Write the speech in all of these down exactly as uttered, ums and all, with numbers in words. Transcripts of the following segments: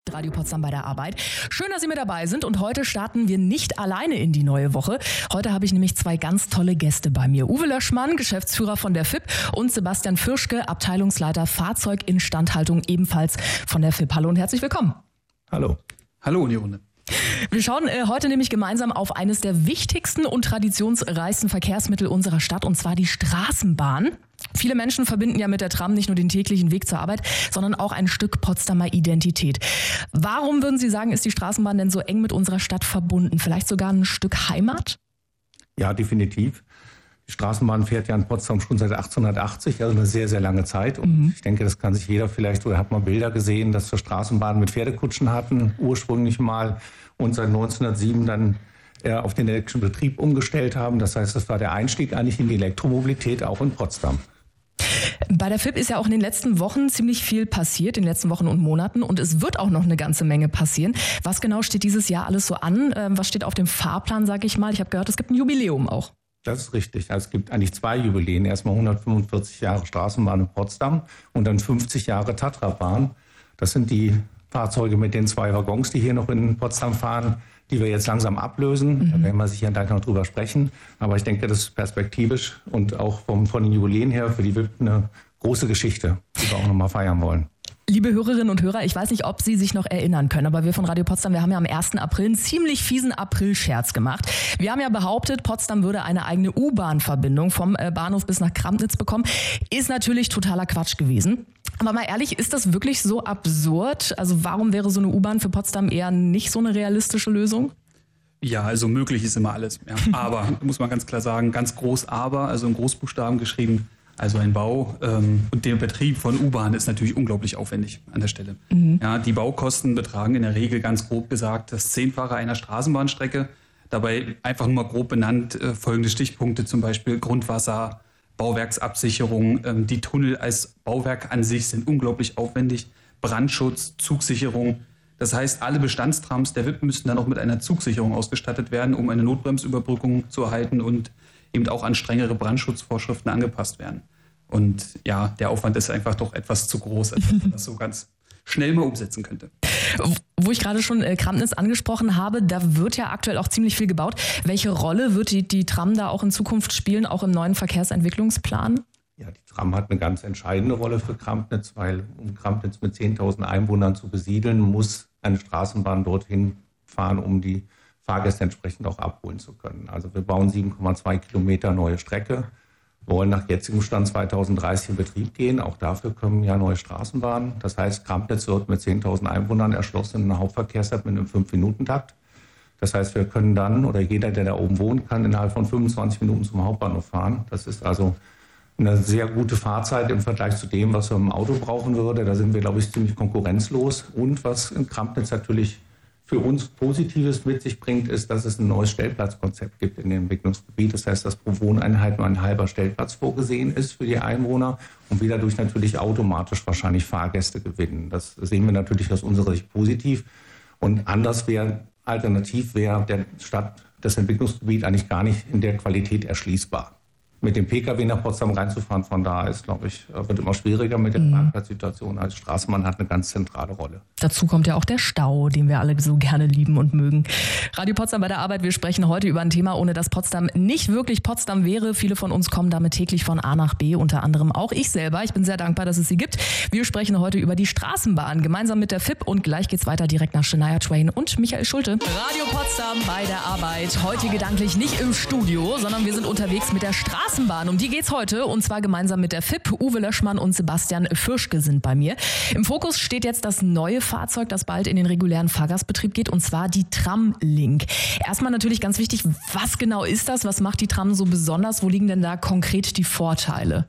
Radio Potsdam bei der Arbeit. Schön, dass Sie mit dabei sind und heute starten wir nicht alleine in die neue Woche. Heute habe ich nämlich zwei ganz tolle Gäste bei mir. Uwe Löschmann, Geschäftsführer von der F I P und Sebastian Fürschke, Abteilungsleiter Fahrzeuginstandhaltung ebenfalls von der F I P. Hallo und herzlich willkommen. Hallo. Hallo in die Runde. Wir schauen äh, heute nämlich gemeinsam auf eines der wichtigsten und traditionsreichsten Verkehrsmittel unserer Stadt, und zwar die Straßenbahn. Viele Menschen verbinden ja mit der Tram nicht nur den täglichen Weg zur Arbeit, sondern auch ein Stück Potsdamer Identität. Warum, würden Sie sagen, ist die Straßenbahn denn so eng mit unserer Stadt verbunden? Vielleicht sogar ein Stück Heimat? Ja, definitiv. Die Straßenbahn fährt ja in Potsdam schon seit achtzehnhundertachtzig, also eine sehr, sehr lange Zeit. Und mhm. ich denke, das kann sich jeder vielleicht, oder hat mal Bilder gesehen, dass wir Straßenbahnen mit Pferdekutschen hatten, ursprünglich mal, und seit neunzehnhundertsieben dann äh, auf den elektrischen Betrieb umgestellt haben. Das heißt, das war der Einstieg eigentlich in die Elektromobilität, auch in Potsdam. Bei der F I P ist ja auch in den letzten Wochen ziemlich viel passiert, in den letzten Wochen und Monaten, und es wird auch noch eine ganze Menge passieren. Was genau steht dieses Jahr alles so an? Ähm, was steht auf dem Fahrplan, sage ich mal? Ich habe gehört, es gibt ein Jubiläum auch. Das ist richtig. Also es gibt eigentlich zwei Jubiläen. Erstmal hundertfünfundvierzig Jahre Straßenbahn in Potsdam und dann fünfzig Jahre Tatrabahn. Das sind die Fahrzeuge mit den zwei Waggons, die hier noch in Potsdam fahren, die wir jetzt langsam ablösen. Mhm. Da werden wir sicher gleich noch drüber sprechen. Aber ich denke, das ist perspektivisch und auch vom, von den Jubiläen her für die W I P eine große Geschichte, die wir auch nochmal feiern wollen. Liebe Hörerinnen und Hörer, ich weiß nicht, ob Sie sich noch erinnern können, aber wir von Radio Potsdam, wir haben ja am ersten April einen ziemlich fiesen April-Scherz gemacht. Wir haben ja behauptet, Potsdam würde eine eigene U-Bahn-Verbindung vom Bahnhof bis nach Kramnitz bekommen. Ist natürlich totaler Quatsch gewesen. Aber mal ehrlich, ist das wirklich so absurd? Also warum wäre so eine U-Bahn für Potsdam eher nicht so eine realistische Lösung? Ja, also möglich ist immer alles. Ja. Aber, muss man ganz klar sagen, ganz groß aber, also in Großbuchstaben geschrieben. Also ein Bau ähm, und der Betrieb von U-Bahn ist natürlich unglaublich aufwendig an der Stelle. Mhm. Ja, die Baukosten betragen in der Regel ganz grob gesagt das Zehnfache einer Straßenbahnstrecke. Dabei einfach nur mal grob benannt äh, folgende Stichpunkte, zum Beispiel Grundwasser, Bauwerksabsicherung. Ähm, die Tunnel als Bauwerk an sich sind unglaublich aufwendig. Brandschutz, Zugsicherung. Das heißt, alle Bestandstrams der W I P müssten dann auch mit einer Zugsicherung ausgestattet werden, um eine Notbremsüberbrückung zu erhalten und eben auch an strengere Brandschutzvorschriften angepasst werden. Und ja, der Aufwand ist einfach doch etwas zu groß, als dass man das so ganz schnell mal umsetzen könnte. Wo ich gerade schon äh, Kramnitz angesprochen habe, da wird ja aktuell auch ziemlich viel gebaut. Welche Rolle wird die, die Tram da auch in Zukunft spielen, auch im neuen Verkehrsentwicklungsplan? Ja, die Tram hat eine ganz entscheidende Rolle für Kramnitz, weil um Kramnitz mit zehntausend Einwohnern zu besiedeln, muss eine Straßenbahn dorthin fahren, um die Fahrgäste entsprechend auch abholen zu können. Also wir bauen sieben Komma zwei Kilometer neue Strecke, wollen nach jetzigem Stand zweitausenddreißig in Betrieb gehen. Auch dafür kommen ja neue Straßenbahnen. Das heißt, Kramnitz wird mit zehntausend Einwohnern erschlossen in einer Hauptverkehrszeit mit einem fünf Minuten Takt. Das heißt, wir können dann, oder jeder, der da oben wohnt, kann innerhalb von fünfundzwanzig Minuten zum Hauptbahnhof fahren. Das ist also eine sehr gute Fahrzeit im Vergleich zu dem, was wir im Auto brauchen würde. Da sind wir, glaube ich, ziemlich konkurrenzlos. Und was in Kramnitz natürlich für uns Positives mit sich bringt, ist, dass es ein neues Stellplatzkonzept gibt in dem Entwicklungsgebiet. Das heißt, dass pro Wohneinheit nur ein halber Stellplatz vorgesehen ist für die Einwohner und wir dadurch natürlich automatisch wahrscheinlich Fahrgäste gewinnen. Das sehen wir natürlich aus unserer Sicht positiv. Und anders wäre, alternativ wäre der Stadt das Entwicklungsgebiet eigentlich gar nicht in der Qualität erschließbar. Mit dem Pkw nach Potsdam reinzufahren, von da ist, glaube ich, wird immer schwieriger mit der Parkplatzsituation. Als Straßenbahn hat eine ganz zentrale Rolle. Dazu kommt ja auch der Stau, den wir alle so gerne lieben und mögen. Radio Potsdam bei der Arbeit, wir sprechen heute über ein Thema, ohne dass Potsdam nicht wirklich Potsdam wäre. Viele von uns kommen damit täglich von A nach B, unter anderem auch ich selber. Ich bin sehr dankbar, dass es sie gibt. Wir sprechen heute über die Straßenbahn, gemeinsam mit der F I P, und gleich geht's weiter direkt nach Shania Twain und Michael Schulte. Radio Potsdam bei der Arbeit. Heute gedanklich nicht im Studio, sondern wir sind unterwegs mit der Straßenbahn. Straßenbahn, um die geht's heute, und zwar gemeinsam mit der F I P. Uwe Löschmann und Sebastian Fürschke sind bei mir. Im Fokus steht jetzt das neue Fahrzeug, das bald in den regulären Fahrgastbetrieb geht, und zwar die Tramlink. Erstmal natürlich ganz wichtig, was genau ist das? Was macht die Tram so besonders? Wo liegen denn da konkret die Vorteile?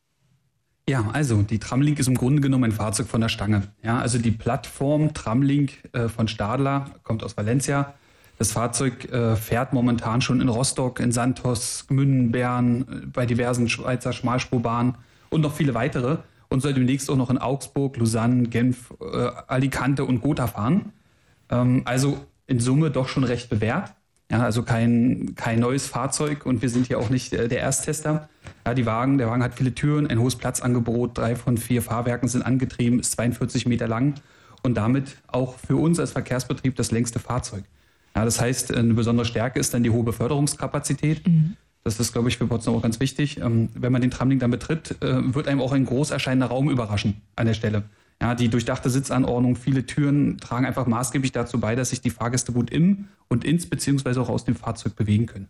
Ja, also die Tramlink ist im Grunde genommen ein Fahrzeug von der Stange. Ja, also die Plattform Tramlink äh, von Stadler kommt aus Valencia. Das Fahrzeug äh, fährt momentan schon in Rostock, in Santos, Gmünden, Bern, äh, bei diversen Schweizer Schmalspurbahnen und noch viele weitere und soll demnächst auch noch in Augsburg, Lausanne, Genf, äh, Alicante und Gotha fahren. Ähm, also in Summe doch schon recht bewährt. Ja, also kein, kein neues Fahrzeug, und wir sind hier auch nicht äh, der Ersttester. Ja, die Wagen, der Wagen hat viele Türen, ein hohes Platzangebot, drei von vier Fahrwerken sind angetrieben, ist zweiundvierzig Meter lang und damit auch für uns als Verkehrsbetrieb das längste Fahrzeug. Ja, das heißt, eine besondere Stärke ist dann die hohe Beförderungskapazität. Mhm. Das ist, glaube ich, für Potsdam auch ganz wichtig. Wenn man den Tramlink dann betritt, wird einem auch ein groß erscheinender Raum überraschen an der Stelle. Ja, die durchdachte Sitzanordnung, viele Türen tragen einfach maßgeblich dazu bei, dass sich die Fahrgäste gut im und ins beziehungsweise auch aus dem Fahrzeug bewegen können.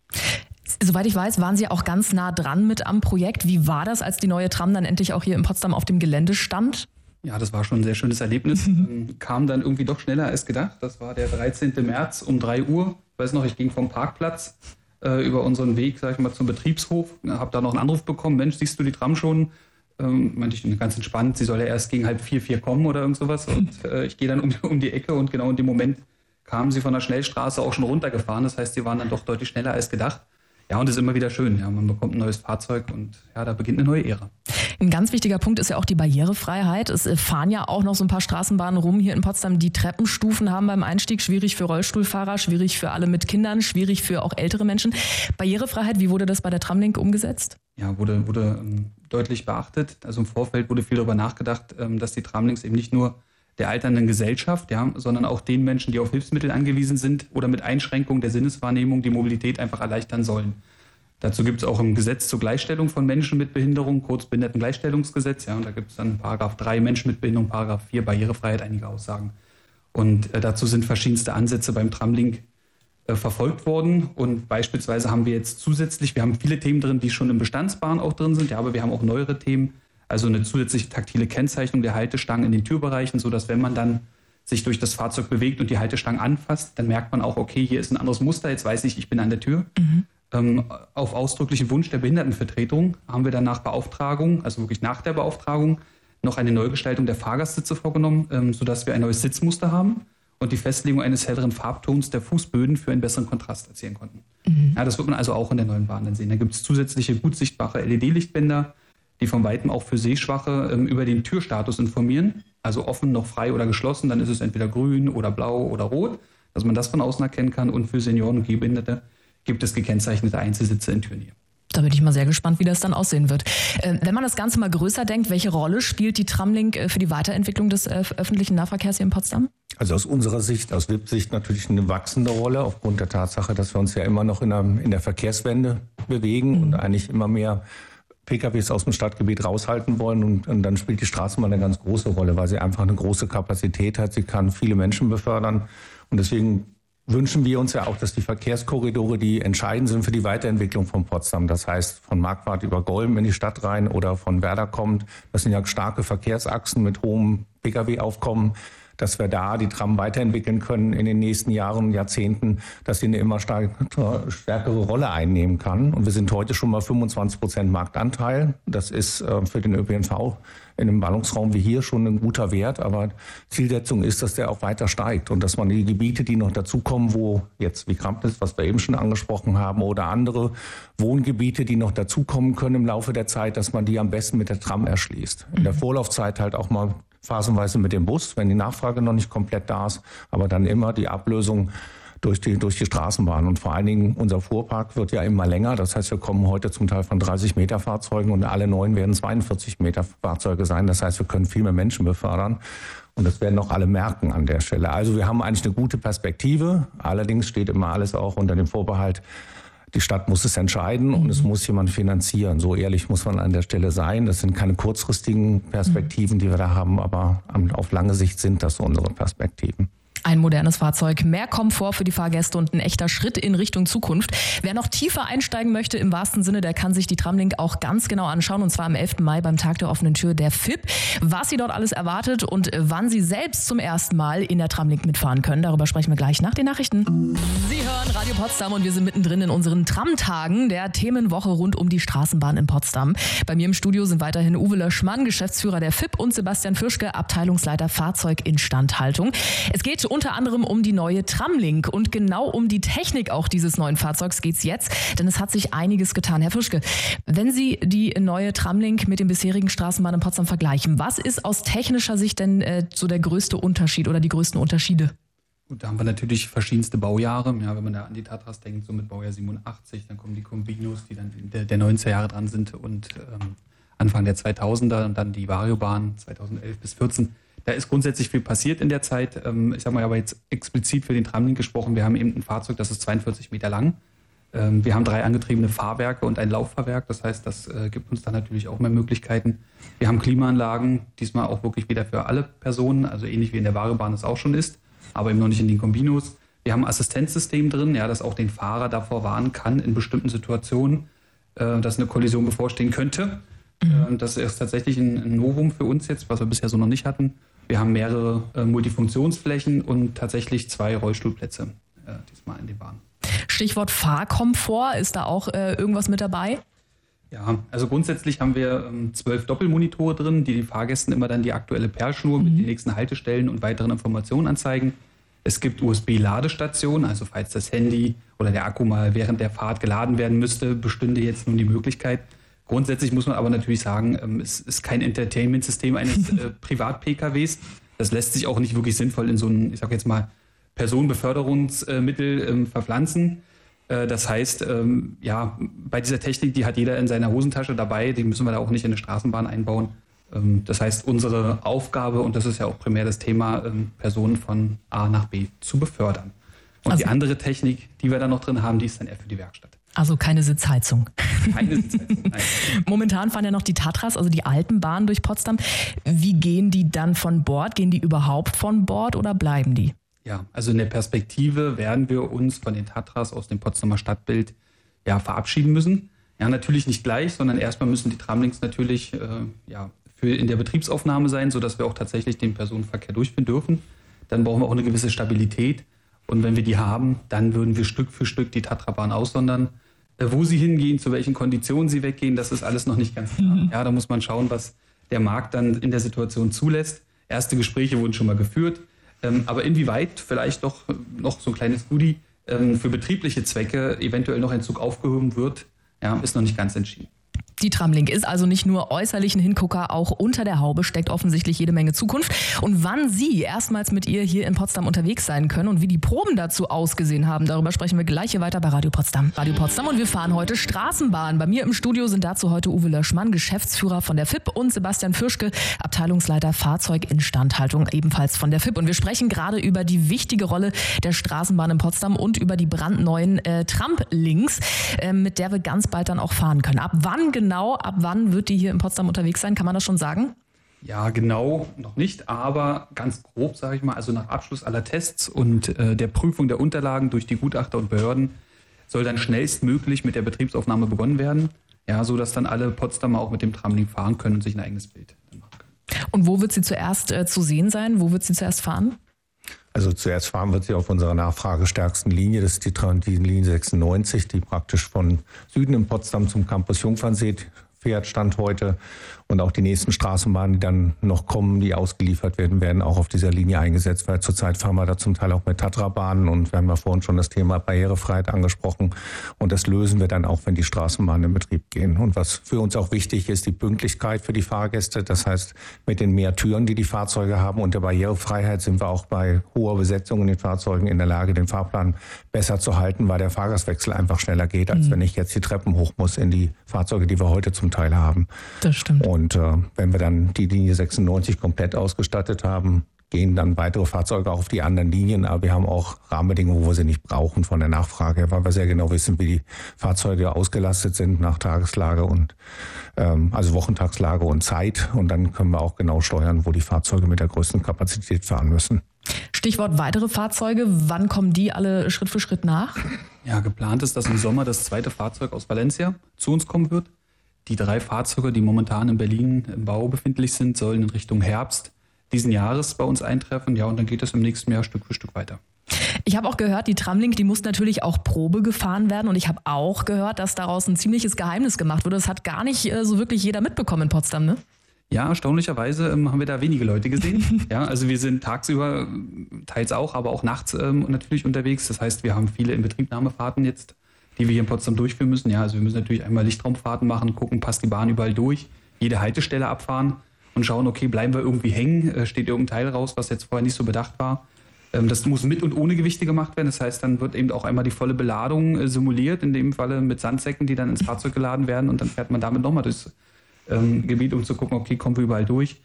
Soweit ich weiß, waren Sie auch ganz nah dran mit am Projekt. Wie war das, als die neue Tram dann endlich auch hier in Potsdam auf dem Gelände stand? Ja, das war schon ein sehr schönes Erlebnis. Mhm. Kam dann irgendwie doch schneller als gedacht. Das war der dreizehnten März um drei Uhr. Ich weiß noch, ich ging vom Parkplatz äh, über unseren Weg, sag ich mal, zum Betriebshof. Habe da noch einen Anruf bekommen. Mensch, siehst du die Tram schon? Ähm, meinte ich ganz entspannt. Sie soll ja erst gegen halb vier, vier kommen oder irgend sowas. Und äh, ich gehe dann um, um die Ecke und genau in dem Moment kamen sie von der Schnellstraße auch schon runtergefahren. Das heißt, sie waren dann doch deutlich schneller als gedacht. Ja, und es ist immer wieder schön. Ja, man bekommt ein neues Fahrzeug und ja, da beginnt eine neue Ära. Ein ganz wichtiger Punkt ist ja auch die Barrierefreiheit. Es fahren ja auch noch so ein paar Straßenbahnen rum hier in Potsdam, die Treppenstufen haben beim Einstieg. Schwierig für Rollstuhlfahrer, schwierig für alle mit Kindern, schwierig für auch ältere Menschen. Barrierefreiheit, wie wurde das bei der Tramlink umgesetzt? Ja, wurde, wurde ähm, deutlich beachtet. Also im Vorfeld wurde viel darüber nachgedacht, ähm, dass die Tramlinks eben nicht nur der alternden Gesellschaft, ja, sondern auch den Menschen, die auf Hilfsmittel angewiesen sind oder mit Einschränkung der Sinneswahrnehmung die Mobilität einfach erleichtern sollen. Dazu gibt es auch ein Gesetz zur Gleichstellung von Menschen mit Behinderung, kurz Behindertengleichstellungsgesetz, ja, und da gibt es dann Paragraph drei Menschen mit Behinderung, Paragraph vier Barrierefreiheit, einige Aussagen. Und äh, dazu sind verschiedenste Ansätze beim Tramlink äh, verfolgt worden und beispielsweise haben wir jetzt zusätzlich, wir haben viele Themen drin, die schon im Bestandsbahn auch drin sind, ja, aber wir haben auch neuere Themen. Also eine zusätzliche taktile Kennzeichnung der Haltestangen in den Türbereichen, sodass wenn man dann sich durch das Fahrzeug bewegt und die Haltestangen anfasst, dann merkt man auch, okay, hier ist ein anderes Muster, jetzt weiß ich, ich bin an der Tür. Mhm. Ähm, auf ausdrücklichen Wunsch der Behindertenvertretung haben wir dann nach Beauftragung, also wirklich nach der Beauftragung, noch eine Neugestaltung der Fahrgastsitze vorgenommen, ähm, sodass wir ein neues Sitzmuster haben und die Festlegung eines helleren Farbtons der Fußböden für einen besseren Kontrast erzielen konnten. Mhm. Ja, das wird man also auch in der neuen Bahn dann sehen. Da gibt es zusätzliche gut sichtbare L E D-Lichtbänder, die von Weitem auch für Sehschwache ähm, über den Türstatus informieren. Also offen, noch frei oder geschlossen, dann ist es entweder grün oder blau oder rot, dass man das von außen erkennen kann. Und für Senioren und Gehbehinderte gibt es gekennzeichnete Einzelsitze in Türen hier. Da bin ich mal sehr gespannt, wie das dann aussehen wird. Äh, wenn man das Ganze mal größer denkt, welche Rolle spielt die Tramlink äh, für die Weiterentwicklung des äh, öffentlichen Nahverkehrs hier in Potsdam? Also aus unserer Sicht, aus W I P-Sicht natürlich eine wachsende Rolle, aufgrund der Tatsache, dass wir uns ja immer noch in der, in der Verkehrswende bewegen mhm. und eigentlich immer mehr P K Ws aus dem Stadtgebiet raushalten wollen. Und, und dann spielt die Straßenbahn eine ganz große Rolle, weil sie einfach eine große Kapazität hat. Sie kann viele Menschen befördern. Und deswegen wünschen wir uns ja auch, dass die Verkehrskorridore, die entscheidend sind für die Weiterentwicklung von Potsdam, das heißt von Marquardt über Golm in die Stadt rein oder von Werder kommt, das sind ja starke Verkehrsachsen mit hohem P K W-Aufkommen, dass wir da die Tram weiterentwickeln können in den nächsten Jahren, Jahrzehnten, dass sie eine immer stärkere Rolle einnehmen kann. Und wir sind heute schon mal fünfundzwanzig Prozent Marktanteil. Das ist äh, für den Ö P N V in einem Ballungsraum wie hier schon ein guter Wert. Aber Zielsetzung ist, dass der auch weiter steigt und dass man die Gebiete, die noch dazukommen, wo jetzt wie Krampnitz, was wir eben schon angesprochen haben, oder andere Wohngebiete, die noch dazukommen können im Laufe der Zeit, dass man die am besten mit der Tram erschließt. In der Vorlaufzeit halt auch mal phasenweise mit dem Bus, wenn die Nachfrage noch nicht komplett da ist, aber dann immer die Ablösung durch die, durch die Straßenbahn. Und vor allen Dingen unser Fuhrpark wird ja immer länger. Das heißt, wir kommen heute zum Teil von dreißig Meter Fahrzeugen und alle neuen werden zweiundvierzig Meter Fahrzeuge sein. Das heißt, wir können viel mehr Menschen befördern. Und das werden auch alle merken an der Stelle. Also wir haben eigentlich eine gute Perspektive. Allerdings steht immer alles auch unter dem Vorbehalt, die Stadt muss es entscheiden und es muss jemand finanzieren. So ehrlich muss man an der Stelle sein. Das sind keine kurzfristigen Perspektiven, die wir da haben, aber auf lange Sicht sind das so unsere Perspektiven. Ein modernes Fahrzeug, mehr Komfort für die Fahrgäste und ein echter Schritt in Richtung Zukunft. Wer noch tiefer einsteigen möchte im wahrsten Sinne, der kann sich die Tramlink auch ganz genau anschauen, und zwar am elften Mai beim Tag der offenen Tür der F I P. Was Sie dort alles erwartet und wann Sie selbst zum ersten Mal in der Tramlink mitfahren können, darüber sprechen wir gleich nach den Nachrichten. Sie hören Radio Potsdam und wir sind mittendrin in unseren Tramtagen der Themenwoche rund um die Straßenbahn in Potsdam. Bei mir im Studio sind weiterhin Uwe Löschmann, Geschäftsführer der F I P, und Sebastian Fürschke, Abteilungsleiter Fahrzeuginstandhaltung. Es geht unter anderem um die neue Tramlink und genau um die Technik auch dieses neuen Fahrzeugs geht's jetzt, denn es hat sich einiges getan. Herr Fürschke, wenn Sie die neue Tramlink mit den bisherigen Straßenbahnen in Potsdam vergleichen, was ist aus technischer Sicht denn äh, so der größte Unterschied oder die größten Unterschiede? Gut, da haben wir natürlich verschiedenste Baujahre. Ja, wenn man da an die Tatras denkt, so mit Baujahr siebenundachtzig, dann kommen die Combinos, die dann der, der neunziger Jahre dran sind, und ähm, Anfang der zweitausender und dann die Variobahn zweitausendelf bis vierzehn. Da ist grundsätzlich viel passiert in der Zeit. Ich sage mal aber jetzt explizit für den Tramlink gesprochen. Wir haben eben ein Fahrzeug, das ist zweiundvierzig Meter lang. Wir haben drei angetriebene Fahrwerke und ein Lauffahrwerk. Das heißt, das gibt uns dann natürlich auch mehr Möglichkeiten. Wir haben Klimaanlagen, diesmal auch wirklich wieder für alle Personen, also ähnlich wie in der Waagebahn es auch schon ist, aber eben noch nicht in den Kombinos. Wir haben ein Assistenzsystem drin, ja, das auch den Fahrer davor warnen kann in bestimmten Situationen, dass eine Kollision bevorstehen könnte. Mhm. Das ist tatsächlich ein Novum für uns jetzt, was wir bisher so noch nicht hatten. Wir haben mehrere äh, Multifunktionsflächen und tatsächlich zwei Rollstuhlplätze äh, diesmal in den Bahnen. Stichwort Fahrkomfort, ist da auch äh, irgendwas mit dabei? Ja, also grundsätzlich haben wir ähm, zwölf Doppelmonitore drin, die den Fahrgästen immer dann die aktuelle Perlschnur mhm. mit den nächsten Haltestellen und weiteren Informationen anzeigen. Es gibt U S B-Ladestationen, also falls das Handy oder der Akku mal während der Fahrt geladen werden müsste, bestünde jetzt nun die Möglichkeit. Grundsätzlich muss man aber natürlich sagen, es ist kein Entertainment-System eines äh, Privat-P K Ws. Das lässt sich auch nicht wirklich sinnvoll in so ein, ich sag jetzt mal, Personenbeförderungsmittel ähm, verpflanzen. Äh, das heißt, ähm, ja, bei dieser Technik, die hat jeder in seiner Hosentasche dabei, die müssen wir da auch nicht in eine Straßenbahn einbauen. Ähm, das heißt, unsere Aufgabe, und das ist ja auch primär das Thema, ähm, Personen von A nach B zu befördern. Und also die andere Technik, die wir da noch drin haben, die ist dann eher für die Werkstatt. Also keine Sitzheizung. Keine Sitzheizung, nein. Momentan fahren ja noch die Tatras, also die alten Bahnen durch Potsdam. Wie gehen die dann von Bord? Gehen die überhaupt von Bord oder bleiben die? Ja, also in der Perspektive werden wir uns von den Tatras aus dem Potsdamer Stadtbild ja, verabschieden müssen. Ja, natürlich nicht gleich, sondern erstmal müssen die Tramlinks natürlich äh, ja, für in der Betriebsaufnahme sein, sodass wir auch tatsächlich den Personenverkehr durchführen dürfen. Dann brauchen wir auch eine gewisse Stabilität. Und wenn wir die haben, dann würden wir Stück für Stück die Tatrabahn aussondern. Wo sie hingehen, zu welchen Konditionen sie weggehen, das ist alles noch nicht ganz klar. Mhm. Ja, da muss man schauen, was der Markt dann in der Situation zulässt. Erste Gespräche wurden schon mal geführt. Ähm, aber inwieweit vielleicht doch noch so ein kleines Goodie ähm, für betriebliche Zwecke eventuell noch ein Zug aufgehoben wird, ja, ist noch nicht ganz entschieden. Die Tramlink ist also nicht nur äußerlich ein Hingucker, auch unter der Haube steckt offensichtlich jede Menge Zukunft. Und wann Sie erstmals mit ihr hier in Potsdam unterwegs sein können und wie die Proben dazu ausgesehen haben, darüber sprechen wir gleich hier weiter bei Radio Potsdam. Radio Potsdam und wir fahren heute Straßenbahn. Bei mir im Studio sind dazu heute Uwe Löschmann, Geschäftsführer von der F I P und Sebastian Fürschke, Abteilungsleiter Fahrzeuginstandhaltung, ebenfalls von der F I P. Und wir sprechen gerade über die wichtige Rolle der Straßenbahn in Potsdam und über die brandneuen äh, Tramlinks, äh, mit der wir ganz bald dann auch fahren können. Ab wann genau Genau, ab wann wird die hier in Potsdam unterwegs sein? Kann man das schon sagen? Ja, genau noch nicht, aber ganz grob, sage ich mal, also nach Abschluss aller Tests und äh, der Prüfung der Unterlagen durch die Gutachter und Behörden soll dann schnellstmöglich mit der Betriebsaufnahme begonnen werden, ja, so dass dann alle Potsdamer auch mit dem Tramlink fahren können und sich ein eigenes Bild machen können. Und wo wird sie zuerst äh, zu sehen sein? Wo wird sie zuerst fahren? Also zuerst fahren wird sie auf unserer nachfragestärksten Linie, das ist die, die Linie sechsundneunzig, die praktisch von Süden in Potsdam zum Campus Jungfernsee fährt, Stand heute. Und auch die nächsten Straßenbahnen, die dann noch kommen, die ausgeliefert werden, werden auch auf dieser Linie eingesetzt, weil zurzeit fahren wir da zum Teil auch mit Tatrabahnen und wir haben ja vorhin schon das Thema Barrierefreiheit angesprochen und das lösen wir dann auch, wenn die Straßenbahnen in Betrieb gehen. Und was für uns auch wichtig ist, die Pünktlichkeit für die Fahrgäste, das heißt mit den mehr Türen, die die Fahrzeuge haben und der Barrierefreiheit sind wir auch bei hoher Besetzung in den Fahrzeugen in der Lage, den Fahrplan besser zu halten, weil der Fahrgastwechsel einfach schneller geht, als mhm. wenn ich jetzt die Treppen hoch muss in die Fahrzeuge, die wir heute zum Teil haben. Das stimmt. Und Und äh, wenn wir dann die Linie sechsundneunzig komplett ausgestattet haben, gehen dann weitere Fahrzeuge auch auf die anderen Linien. Aber wir haben auch Rahmenbedingungen, wo wir sie nicht brauchen von der Nachfrage, weil wir sehr genau wissen, wie die Fahrzeuge ausgelastet sind nach Tageslage und ähm, also Wochentagslage und Zeit. Und dann können wir auch genau steuern, wo die Fahrzeuge mit der größten Kapazität fahren müssen. Stichwort weitere Fahrzeuge. Wann kommen die alle Schritt für Schritt nach? Ja, geplant ist, dass im Sommer das zweite Fahrzeug aus Valencia zu uns kommen wird. Die drei Fahrzeuge, die momentan in Berlin im Bau befindlich sind, sollen in Richtung Herbst diesen Jahres bei uns eintreffen. Ja, und dann geht es im nächsten Jahr Stück für Stück weiter. Ich habe auch gehört, die Tramlink, die muss natürlich auch Probe gefahren werden. Und ich habe auch gehört, dass daraus ein ziemliches Geheimnis gemacht wurde. Das hat gar nicht äh, so wirklich jeder mitbekommen in Potsdam, ne? Ja, erstaunlicherweise ähm, haben wir da wenige Leute gesehen. Ja, also wir sind tagsüber, teils auch, aber auch nachts ähm, natürlich unterwegs. Das heißt, wir haben viele Inbetriebnahmefahrten jetzt, die wir hier in Potsdam durchführen müssen. Ja, also wir müssen natürlich einmal Lichtraumfahrten machen, gucken, passt die Bahn überall durch, jede Haltestelle abfahren und schauen, okay, bleiben wir irgendwie hängen, steht irgendein Teil raus, was jetzt vorher nicht so bedacht war. Das muss mit und ohne Gewichte gemacht werden. Das heißt, dann wird eben auch einmal die volle Beladung simuliert, in dem Falle mit Sandsäcken, die dann ins Fahrzeug geladen werden und dann fährt man damit nochmal durchs ähm, Gebiet, um zu gucken, okay, kommen wir überall durch.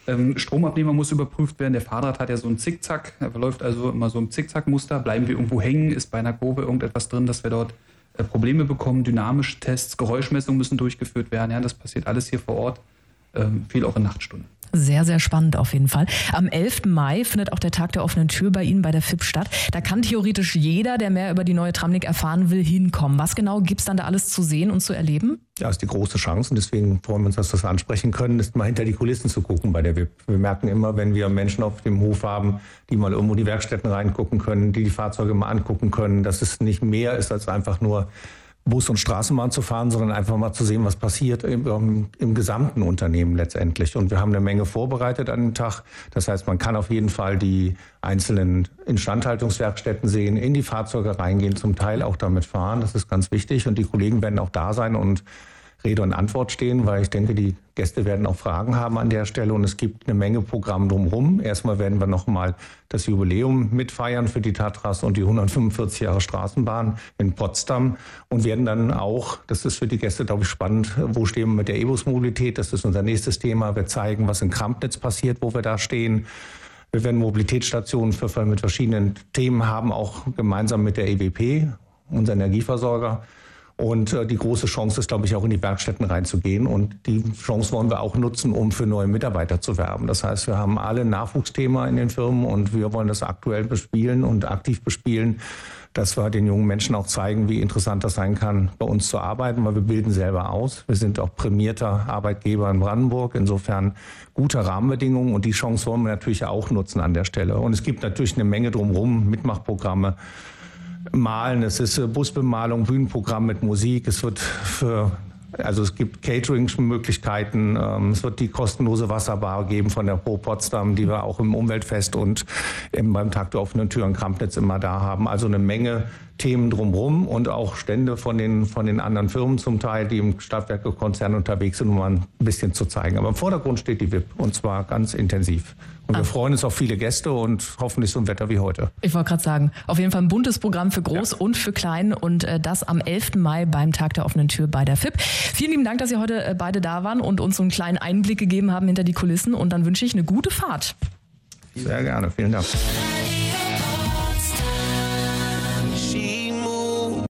Ähm, Stromabnehmer muss überprüft werden. Der Fahrrad hat ja so einen Zickzack. Er verläuft also immer so im Zickzackmuster. Bleiben wir irgendwo hängen? Ist bei einer Kurve irgendetwas drin, dass wir dort äh, Probleme bekommen? Dynamische Tests, Geräuschmessungen müssen durchgeführt werden. Ja, das passiert alles hier vor Ort. Ähm, viel auch in Nachtstunden. Sehr, sehr spannend auf jeden Fall. Am elften Mai findet auch der Tag der offenen Tür bei Ihnen bei der F I P statt. Da kann theoretisch jeder, der mehr über die neue Tramnik erfahren will, hinkommen. Was genau gibt's dann da alles zu sehen und zu erleben? Ja, ist die große Chance und deswegen freuen wir uns, dass wir das ansprechen können, ist mal hinter die Kulissen zu gucken bei der W I P. Wir merken immer, wenn wir Menschen auf dem Hof haben, die mal irgendwo in die Werkstätten reingucken können, die die Fahrzeuge mal angucken können, dass es nicht mehr ist als einfach nur Bus und Straßenbahn zu fahren, sondern einfach mal zu sehen, was passiert im, im gesamten Unternehmen letztendlich. Und wir haben eine Menge vorbereitet an den Tag. Das heißt, man kann auf jeden Fall die einzelnen Instandhaltungswerkstätten sehen, in die Fahrzeuge reingehen, zum Teil auch damit fahren. Das ist ganz wichtig. Und die Kollegen werden auch da sein und Rede und Antwort stehen, weil ich denke, die Gäste werden auch Fragen haben an der Stelle und es gibt eine Menge Programm drumherum. Erstmal werden wir nochmal das Jubiläum mitfeiern für die Tatras und die hundertfünfundvierzig Jahre Straßenbahn in Potsdam und werden dann auch, das ist für die Gäste, glaube ich, spannend, wo stehen wir mit der E-Bus-Mobilität, das ist unser nächstes Thema. Wir zeigen, was in Krampnitz passiert, wo wir da stehen. Wir werden Mobilitätsstationen für, mit verschiedenen Themen haben, auch gemeinsam mit der E W P, unser Energieversorger. Und äh, die große Chance ist, glaube ich, auch in die Werkstätten reinzugehen. Und die Chance wollen wir auch nutzen, um für neue Mitarbeiter zu werben. Das heißt, wir haben alle Nachwuchsthema in den Firmen und wir wollen das aktuell bespielen und aktiv bespielen, dass wir den jungen Menschen auch zeigen, wie interessant das sein kann, bei uns zu arbeiten, weil wir bilden selber aus. Wir sind auch prämierter Arbeitgeber in Brandenburg. Insofern gute Rahmenbedingungen und die Chance wollen wir natürlich auch nutzen an der Stelle. Und es gibt natürlich eine Menge drumherum, Mitmachprogramme. Malen, es ist Busbemalung, Bühnenprogramm mit Musik, es wird für, also es gibt Catering-Möglichkeiten, es wird die kostenlose Wasserbar geben von der Pro Potsdam, die wir auch im Umweltfest und eben beim Tag der offenen Tür in Krampnitz immer da haben. Also eine Menge Themen drumherum und auch Stände von den, von den anderen Firmen zum Teil, die im Stadtwerke-Konzern unterwegs sind, um mal ein bisschen zu zeigen. Aber im Vordergrund steht die W I P und zwar ganz intensiv. Und wir ah. freuen uns auf viele Gäste und hoffentlich so ein Wetter wie heute. Ich wollte gerade sagen, auf jeden Fall ein buntes Programm für Groß ja. und für Klein und äh, das am elften Mai beim Tag der offenen Tür bei der F I P. Vielen lieben Dank, dass Sie heute äh, beide da waren und uns so einen kleinen Einblick gegeben haben hinter die Kulissen und dann wünsche ich eine gute Fahrt. Sehr gerne, vielen Dank.